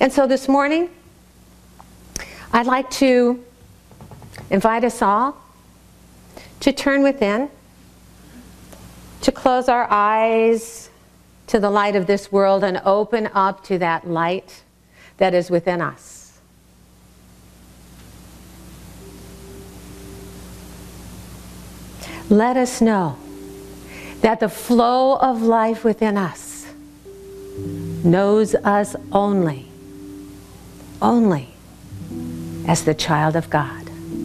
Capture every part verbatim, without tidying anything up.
And so this morning, I'd like to invite us all to turn within, to close our eyes to the light of this world and open up to that light that is within us. Let us know that the flow of life within us knows us only, only as the child of God.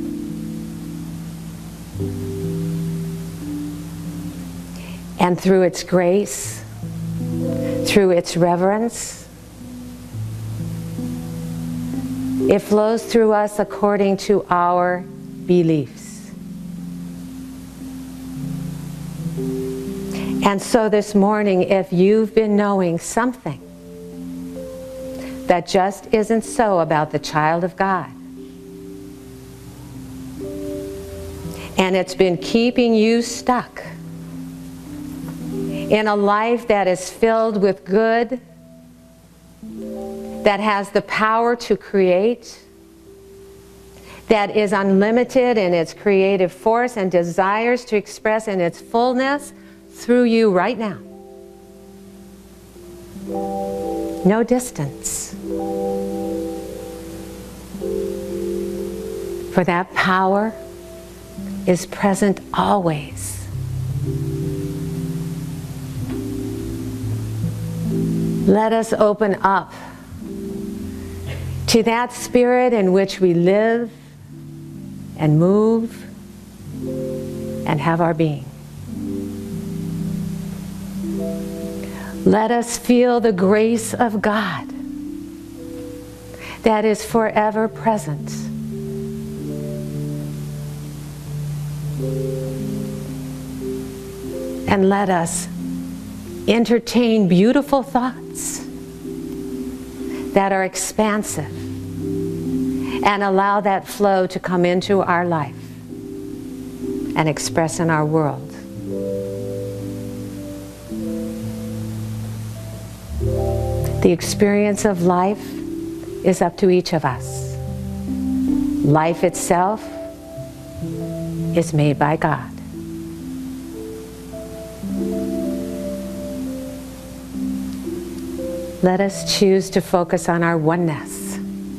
And through its grace, through its reverence, it flows through us according to our beliefs. And so this morning, if you've been knowing something that just isn't so about the child of God, and it's been keeping you stuck in a life that is filled with good, that has the power to create, that is unlimited in its creative force and desires to express in its fullness through you right now. No distance. For that power is present always. Let us open up to that spirit in which we live and move and have our being. Let us feel the grace of God that is forever present. And let us entertain beautiful thoughts that are expansive and allow that flow to come into our life and express in our world. The experience of life is up to each of us. Life itself is made by God. Let us choose to focus on our oneness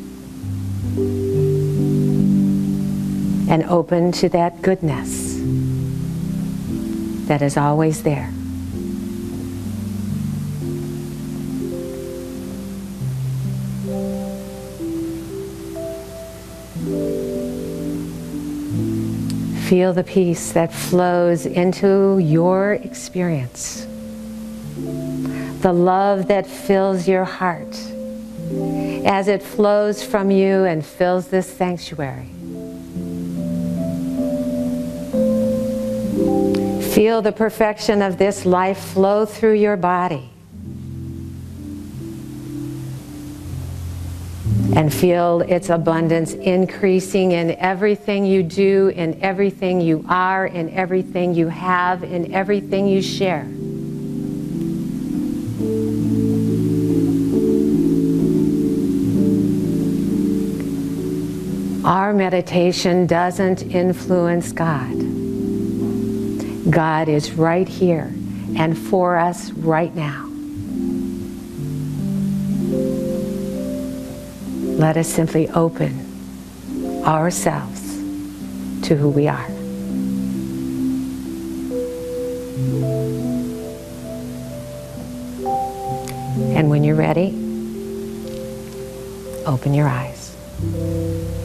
and open to that goodness that is always there. Feel the peace that flows into your experience. The love that fills your heart as it flows from you and fills this sanctuary. Feel the perfection of this life flow through your body. And feel its abundance increasing in everything you do, in everything you are, in everything you have, in everything you share. Our meditation doesn't influence God. God is right here and for us right now. Let us simply open ourselves to who we are. And when you're ready, open your eyes.